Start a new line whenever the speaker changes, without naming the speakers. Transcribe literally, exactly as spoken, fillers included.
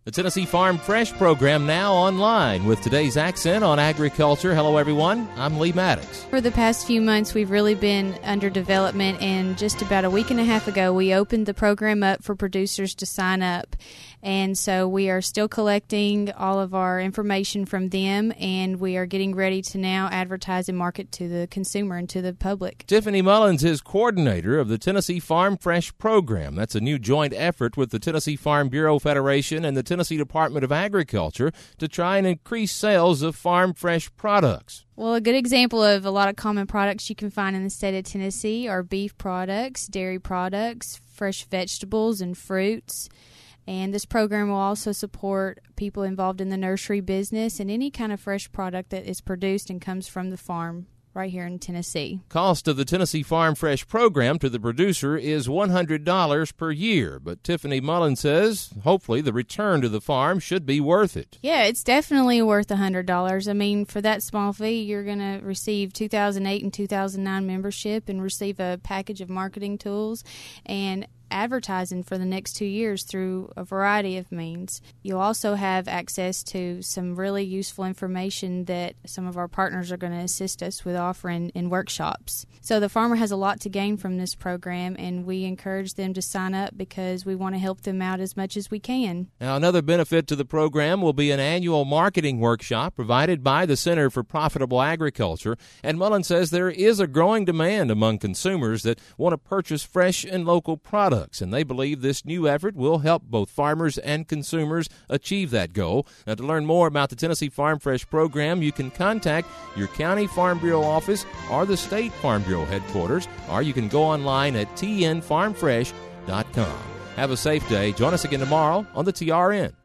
The Tennessee Farm Fresh program now online with today's accent on agriculture. Hello, everyone. I'm Lee Maddox.
For the past few months, we've really been under development, and just about a week and a half ago, we opened the program up for producers to sign up. And so we are still collecting all of our information from them, and we are getting ready to now advertise and market to the consumer and to the public.
Tiffany Mullins is coordinator of the Tennessee Farm Fresh program. That's a new joint effort with the Tennessee Farm Bureau Federation and the Tennessee Department of Agriculture to try and increase sales of farm fresh products.
Well, a good example of a lot of common products you can find in the state of Tennessee are beef products, dairy products, fresh vegetables and fruits. And this program will also support people involved in the nursery business and any kind of fresh product that is produced and comes from the farm right here in Tennessee.
Cost of the Tennessee Farm Fresh program to the producer is one hundred dollars per year, but Tiffany Mullins says hopefully the return to the farm should be worth it.
Yeah, it's definitely worth one hundred dollars. I mean, for that small fee, you're going to receive two thousand eight and two thousand nine membership and receive a package of marketing tools and advertising for the next two years through a variety of means. You'll also have access to some really useful information that some of our partners are going to assist us with offering in workshops. So the farmer has a lot to gain from this program, and we encourage them to sign up because we want to help them out as much as we can.
Now, another benefit to the program will be an annual marketing workshop provided by the Center for Profitable Agriculture, and Mullins says there is a growing demand among consumers that want to purchase fresh and local products. And they believe this new effort will help both farmers and consumers achieve that goal. Now, to learn more about the Tennessee Farm Fresh program, you can contact your county Farm Bureau office or the State Farm Bureau headquarters, or you can go online at t n farm fresh dot com. Have a safe day. Join us again tomorrow on the T R N.